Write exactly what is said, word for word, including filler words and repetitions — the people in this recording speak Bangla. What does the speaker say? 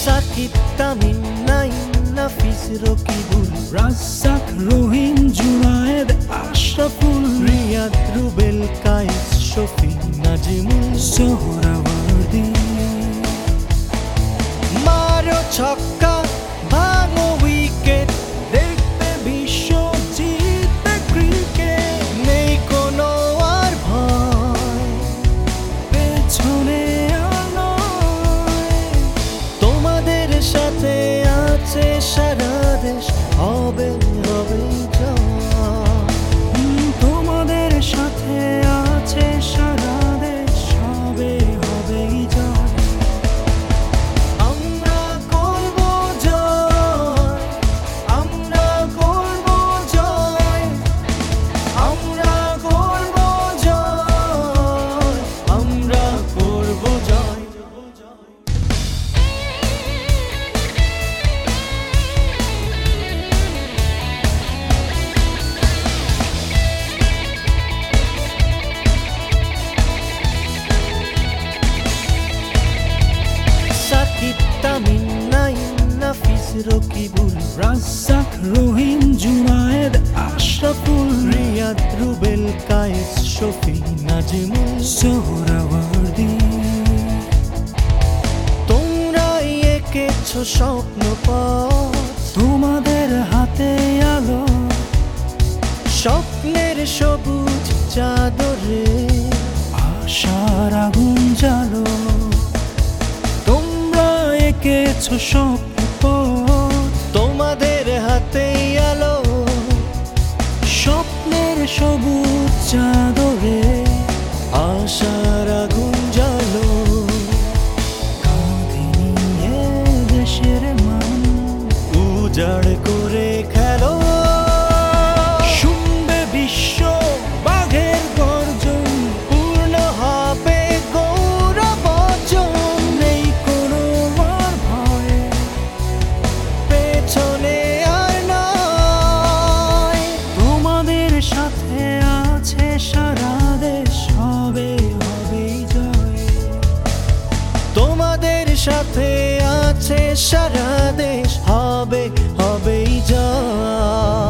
সাকিব তামিম নাইম নাফিস রকিবুল রাজ্জাক রহিম জুনায়েদ আশরাফুল রিয়াদ রুবেল কায়েস শফি নাজিমুল সোহরাওয়ার্দী মারো ছক্কা ভাঙো উইকেট দেখতে বিশ্ব জিতবে ক্রিকেট নেই কোনো আর ভয় পেছনে আর নয় তোমাদের সাথে আছে সারা দেশ হবে হবে জয় তোমাদের সাথে আছে সারা দেশ হবে হবে জয় আমরা করব জয় আমরা করব জয় আমরা করব জয় আমরা করব জয় সাকিব তামিম নাইম নাফিস রকিবুল রাজ্জাক রহিম জুনায়েদ আশরাফুল রিয়াদ রুবেল কায়েস শফি নাজিমুল সোহরাওয়ার্দী তোমরা এঁকেছো স্বপ্ন পথ তোমাদের হাতে আলো স্বপ্নের সবুজ চাদরে আশার আগুন জ্বালো তোমরা এঁকেছো স্বপ্ন পথ তোমাদের হাতেই আলো স্বপ্নের সবুজ চাদরে আশার আগুন জ্বালো কাঁধে নিয়ে দেশের মান উজাড় করে খেলো শুনবে বিশ্ব বাঘের গর্জন পূর্ণ হবে গৌরব অর্জন নেই কোনো আর ভয় পেছনে আর নয় তোমাদের সাথে আছে সারা দেশ হবে হবে জয় তোমাদের সাথে আছে সারা দেশ হবে হবেই জয়